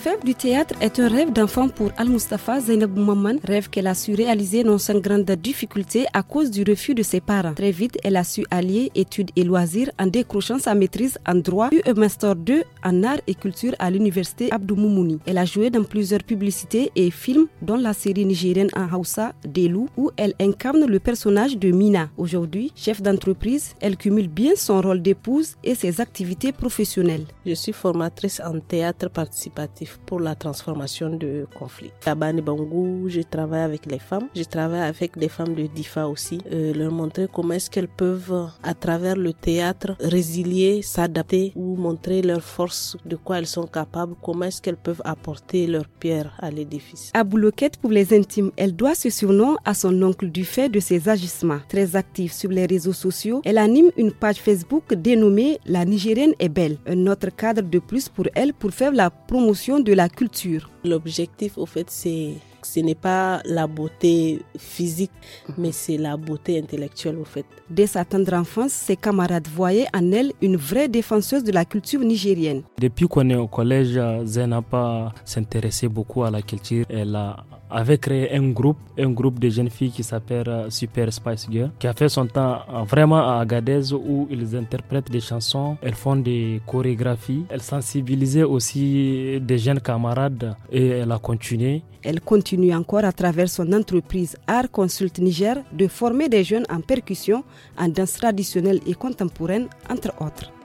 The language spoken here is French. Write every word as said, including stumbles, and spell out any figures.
fève du théâtre est un rêve d'enfant pour Al-Mustafa Zainab Maman, rêve qu'elle a su réaliser non sans grande difficulté à cause du refus de ses parents. Très vite, elle a su allier études et loisirs en décrochant sa maîtrise en droit puis un master deux en art et culture à l'université Abdou Moumouni. Elle a joué dans plusieurs publicités et films, dont la série nigérienne en Hausa, Delou, où elle incarne le personnage de Mina. Aujourd'hui, chef d'entreprise, elle cumule bien son rôle d'épouse et ses activités professionnelles. Je suis formatrice en théâtre participatif pour la transformation de conflits. À Bani Bangou, je travaille avec les femmes. Je travaille avec des femmes de Difa aussi. Euh, leur montrer comment est-ce qu'elles peuvent, à travers le théâtre, résilier, s'adapter ou montrer leur force, de quoi elles sont capables, comment est-ce qu'elles peuvent apporter leur pierre à l'édifice. Abouloquette pour les intimes, elle doit ce surnom à son oncle du fait de ses agissements. Très active sur les réseaux sociaux, elle anime une page Facebook dénommée La Nigérienne est belle, un autre cadre de plus pour elle pour faire la promotion de la culture. L'objectif, au fait, c'est ce n'est pas la beauté physique, mais c'est la beauté intellectuelle, au fait. Dès sa tendre enfance, ses camarades voyaient en elle une vraie défenseuse de la culture nigérienne. Depuis qu'on est au collège, Zainaba s'intéressait beaucoup à la culture. Elle a avait créé un groupe, un groupe de jeunes filles qui s'appelle Super Spice Girl, qui a fait son temps vraiment à Agadez où ils interprètent des chansons, elles font des chorégraphies, elles sensibilisaient aussi des jeunes camarades et elle a continué. Elle continue encore à travers son entreprise Art Consult Niger de former des jeunes en percussion, en danse traditionnelle et contemporaine, entre autres.